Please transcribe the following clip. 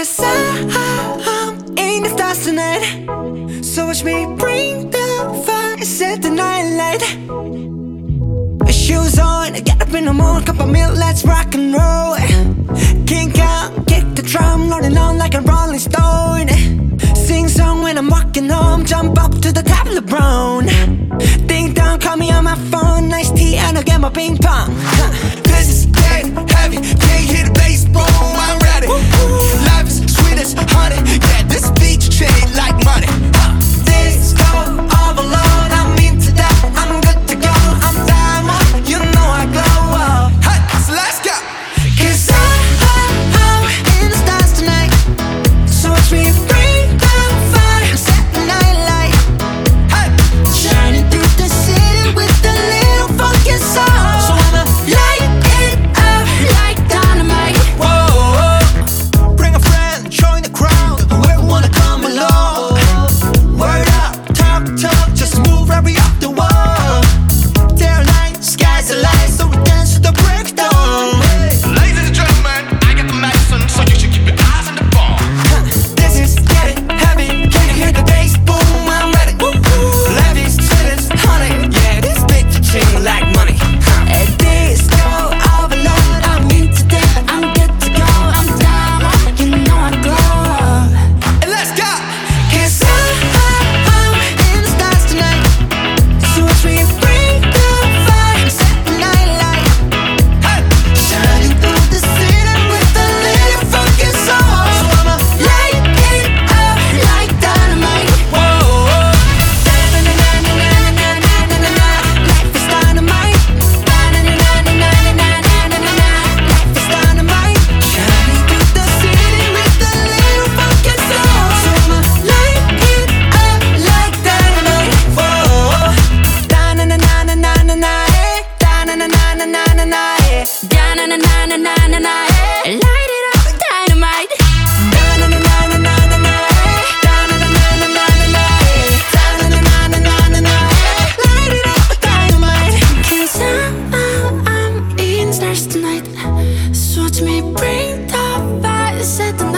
'Cause I'm in the stars tonight. So watch me bring the fire, set the night light. Shoes on, get up in the morning, cup of milk, let's rock and roll. Kink out, kick the drum, rolling on like a rolling stone. Sing song when I'm walking home, jump up to the top of the brown. Ding dong, call me on my phone, nice tea and I'll get my ping pong. This is getting heavy, can't hear the bass, boom, I'm ready. Life is sweet as honey, yeah, this beat chain like money. Disco overload, I'm into that, I'm good to go, I'm diamond, you know I glow up. Hey, so let's go. 'Cause I'm in the stars tonight. So watch me bring the fire, set the night light. Hey, Shining through the city with a little funky soul. So I'ma light it up like dynamite. whoa, bring a friend, join the crowd, whoever wanna come along. Word up, talk, just move right up the wall. Day or night, sky's the light, so we dance to the breakdown. Ladies and gentlemen, I got the medicine, so you should keep your eyes on the ball. This is getting heavy, can you hear the bass? Boom, I'm ready. Life is sweet as honey, yeah, this beat chain like money. Disco overload, I'm into that, I'm good to go, I'm down, you know I glow. And let's go. 'Cause I'm in the stars tonight. So watch me bring the fire, set the night light. Hey, Shining through the city with a little funky soul. So I'ma light it up like dynamite. whoa, Na-na-na-na-na-na-na-na-na-na. Life is dynamite. Na-na-na-na-na-na-na-na-na-na. Life is dynamite. Shining through the city with a little funky soul. So I'ma light it up like dynamite. whoa. Da-na-na-na-na-na-na, eh. Da-na-na-na-na-na-na, eh. Da-na-na-na-na-na-na, eh. Light it up, dynamite. Da-na-na-na-na-na-na, eh. Da-na-na-na-na-na-na, eh. Da-na-na-na-na-na-na, eh. Light it up, dynamite. 'Cause I'm in stars tonight. So watch me bring the fire, set the